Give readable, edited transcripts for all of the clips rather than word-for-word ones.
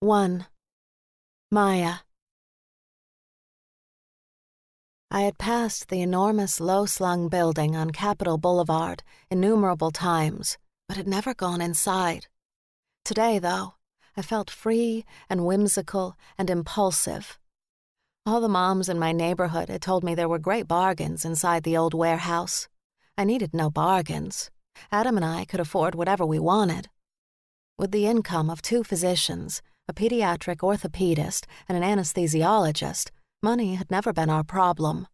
1. Maya. I had passed the enormous low-slung building on Capitol Boulevard innumerable times, but had never gone inside. Today, though, I felt free and whimsical and impulsive. All the moms in my neighborhood had told me there were great bargains inside the old warehouse. I needed no bargains. Adam and I could afford whatever we wanted. With the income of 2 physicians, a pediatric orthopedist and an anesthesiologist, money had never been our problem.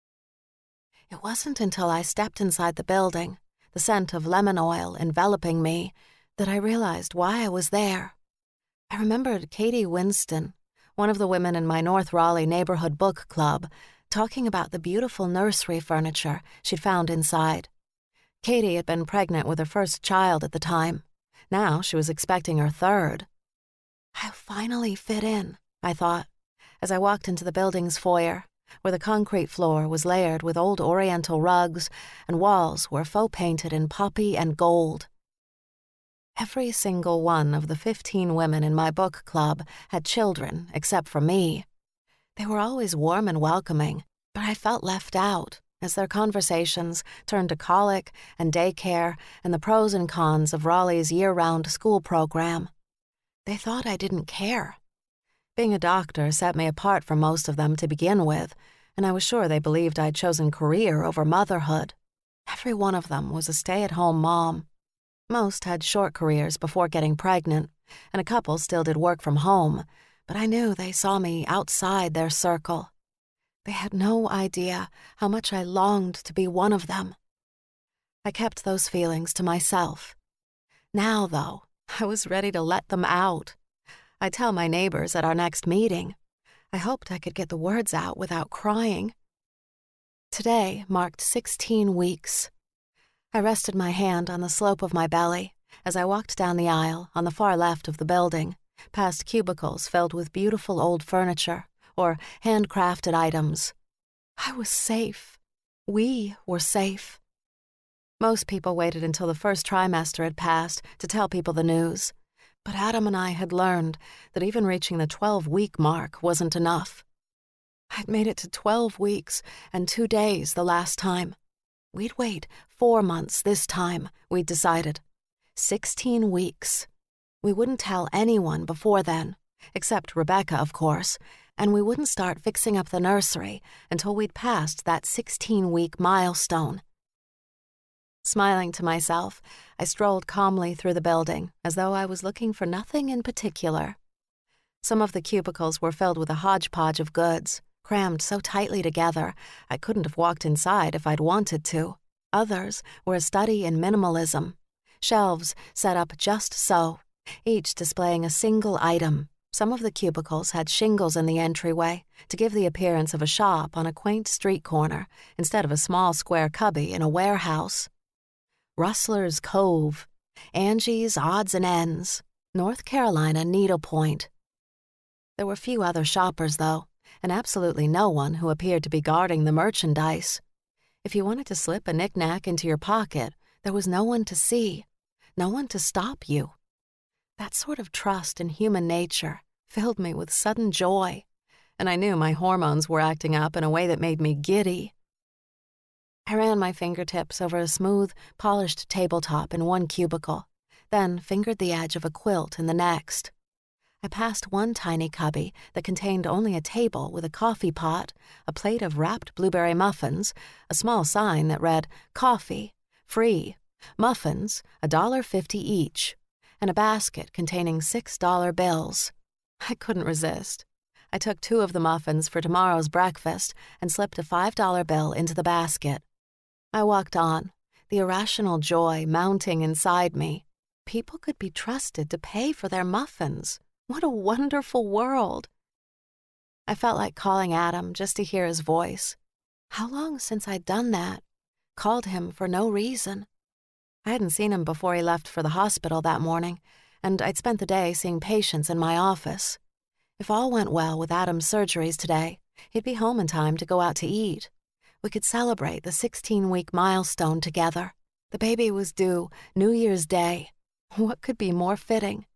It wasn't until I stepped inside the building, the scent of lemon oil enveloping me, that I realized why I was there. I remembered Katie Winston, one of the women in my North Raleigh neighborhood book club, talking about the beautiful nursery furniture she'd found inside. Katie had been pregnant with her first child at the time. Now she was expecting her third. I'll finally fit in, I thought, as I walked into the building's foyer, where the concrete floor was layered with old oriental rugs and walls were faux painted in poppy and gold. Every single one of the 15 women in my book club had children, except for me. They were always warm and welcoming, but I felt left out as their conversations turned to colic and daycare and the pros and cons of Raleigh's year-round school program. They thought I didn't care. Being a doctor set me apart from most of them to begin with, and I was sure they believed I'd chosen career over motherhood. Every one of them was a stay-at-home mom. Most had short careers before getting pregnant, and a couple still did work from home, but I knew they saw me outside their circle. They had no idea how much I longed to be one of them. I kept those feelings to myself. Now, though, I was ready to let them out. I'd tell my neighbors at our next meeting. I hoped I could get the words out without crying. Today marked 16 weeks. I rested my hand on the slope of my belly as I walked down the aisle on the far left of the building, past cubicles filled with beautiful old furniture or handcrafted items. I was safe. We were safe. Most people waited until the first trimester had passed to tell people the news, but Adam and I had learned that even reaching the 12-week mark wasn't enough. I'd made it to 12 weeks and 2 days the last time. We'd wait 4 months this time, we'd decided. 16 weeks. We wouldn't tell anyone before then, except Rebecca, of course, and we wouldn't start fixing up the nursery until we'd passed that 16-week milestone. Smiling to myself, I strolled calmly through the building as though I was looking for nothing in particular. Some of the cubicles were filled with a hodgepodge of goods, crammed so tightly together I couldn't have walked inside if I'd wanted to. Others were a study in minimalism, shelves set up just so, each displaying a single item. Some of the cubicles had shingles in the entryway to give the appearance of a shop on a quaint street corner instead of a small square cubby in a warehouse. Rustler's Cove, Angie's Odds and Ends, North Carolina Needlepoint. There were few other shoppers, though, and absolutely no one who appeared to be guarding the merchandise. If you wanted to slip a knick-knack into your pocket, there was no one to see, no one to stop you. That sort of trust in human nature filled me with sudden joy, and I knew my hormones were acting up in a way that made me giddy. I ran my fingertips over a smooth, polished tabletop in one cubicle, then fingered the edge of a quilt in the next. I passed one tiny cubby that contained only a table with a coffee pot, a plate of wrapped blueberry muffins, a small sign that read, "Coffee, free, muffins, $1.50 each," and a basket containing $6 bills. I couldn't resist. I took 2 of the muffins for tomorrow's breakfast and slipped a $5 bill into the basket. I walked on, the irrational joy mounting inside me. People could be trusted to pay for their muffins. What a wonderful world. I felt like calling Adam just to hear his voice. How long since I'd done that? Called him for no reason. I hadn't seen him before he left for the hospital that morning, and I'd spent the day seeing patients in my office. If all went well with Adam's surgeries today, he'd be home in time to go out to eat. We could celebrate the 16-week milestone together. The baby was due New Year's Day. What could be more fitting?